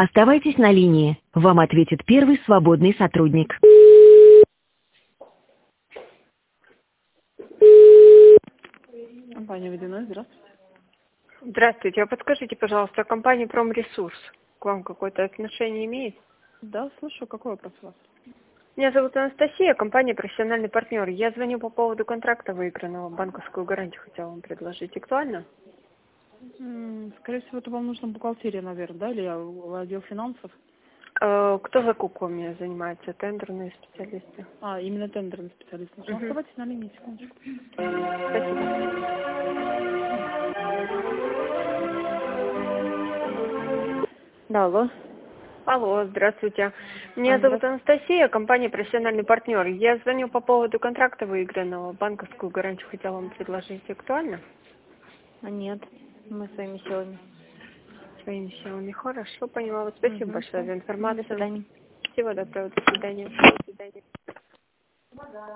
Оставайтесь на линии. Вам ответит первый свободный сотрудник. Компания «Водяной», здравствуйте. Здравствуйте. А подскажите, пожалуйста, компания «Промресурс» к вам какое-то отношение имеет? Да, слушаю, какой вопрос у вас? Меня зовут Анастасия, компания «Профессиональный партнер». Я звоню по поводу контракта выигранного. Банковскую гарантию хотела вам предложить. Актуально? Скорее всего, это вам нужна бухгалтерия, наверное, да, или отдел финансов? Кто закупками занимается? Тендерные специалисты. Именно тендерный специалист. Нужно. Оставайтесь на линии, секундочку. Спасибо. Да, алло. Алло, здравствуйте. Меня зовут Анастасия, компания «Профессиональный партнер». Я звоню по поводу контракта выигранного. Банковскую гарантию хотела вам предложить. Актуально? Нет, мы своими силами. Своими силами. Хорошо, поняла. Вот спасибо большое за информацию. До свидания. Всего доброго. До свидания. До свидания.